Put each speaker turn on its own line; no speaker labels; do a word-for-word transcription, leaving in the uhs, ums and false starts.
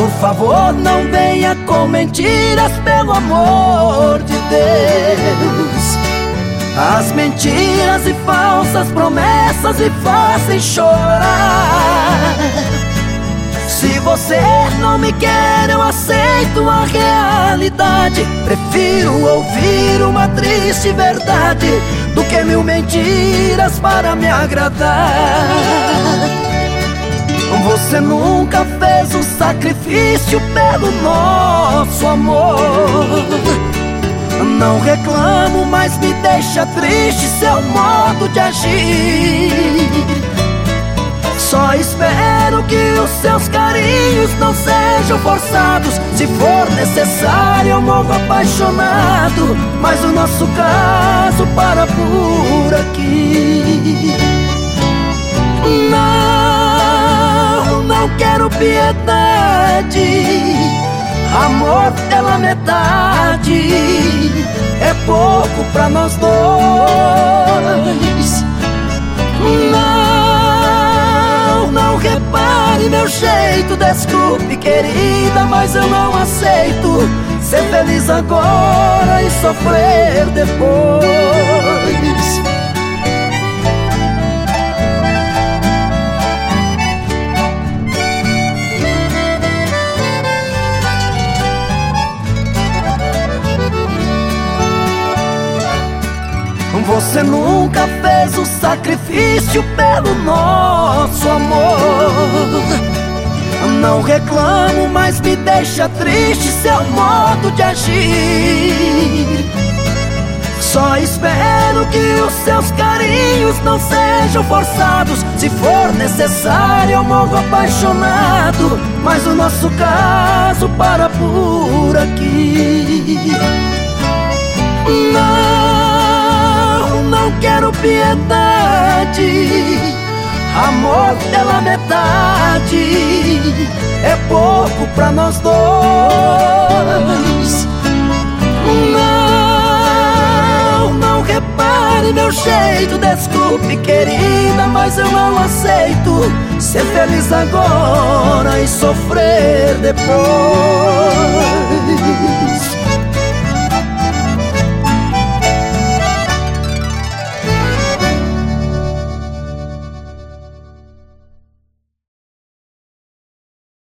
Por favor, não venha com mentiras, pelo amor de Deus. As mentiras e falsas promessas me fazem chorar. Se você não me quer, eu aceito a realidade. Prefiro ouvir uma triste verdade do que mil mentiras para me agradar. Você nunca fez um sacrifício pelo nosso amor. Não reclamo, mas me deixa triste seu modo de agir. Só espero que os seus carinhos não sejam forçados. Se for necessário eu morro apaixonado, mas o nosso caso para por aqui. Não, não quero piedade, amor pela metade é pouco pra nós dois. Não, não repare meu jeito, desculpe querida, mas eu não aceito ser feliz agora e sofrer depois. Você nunca fez o sacrifício pelo nosso amor. Não reclamo, mas me deixa triste seu modo de agir. Só espero que os seus carinhos não sejam forçados. Se for necessário eu morro apaixonado, mas o nosso caso para por aqui. Não, não quero piedade, amor pela metade é pouco pra nós dois. Não, não repare meu jeito, desculpe querida, mas eu não aceito ser feliz agora e sofrer depois.